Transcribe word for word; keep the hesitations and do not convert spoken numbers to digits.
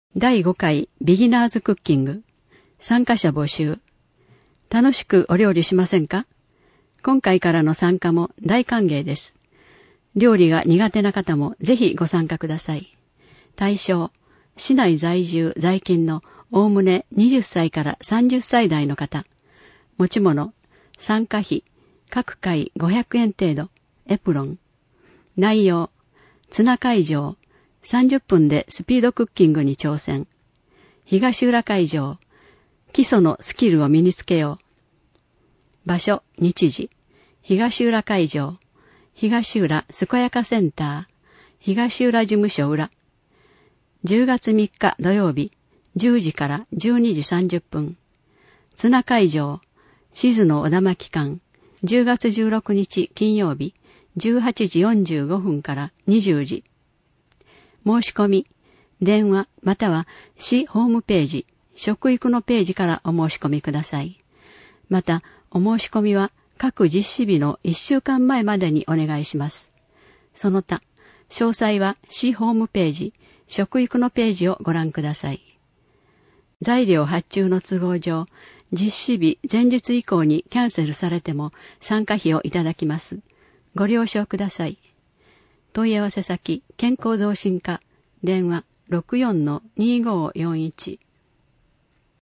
だいごかいビギナーズクッキング参加者募集。楽しくお料理しませんか？今回からの参加も大歓迎です。料理が苦手な方もぜひご参加ください。対象、市内在住在勤のおおむねはたちからさんじゅっさい代の方。持ち物、参加費、各回ごひゃくえん程度、エプロン。内容、ツナ会場、さんじゅっぷんでスピードクッキングに挑戦。東浦会場、基礎のスキルを身につけよう。場所、日時、東浦会場、東浦健やかセンター、東浦事務所裏。じゅうがつみっか土曜日、じゅうじからじゅうにじさんじゅっぷん。ツナ会場、静野小玉機関、じゅうがつじゅうろくにち金曜日、じゅうはちじよんじゅうごふんからにじゅうじ。申し込み、電話または市ホームページ、食育のページからお申し込みください。また、お申し込みは各実施日のいっしゅうかんまえまでにお願いします。その他、詳細は市ホームページ、食育のページをご覧ください。材料発注の都合上、実施日前日以降にキャンセルされても参加費をいただきます。ご了承ください。問い合わせ先、健康増進課、電話 ろくよんのにごーよんいち。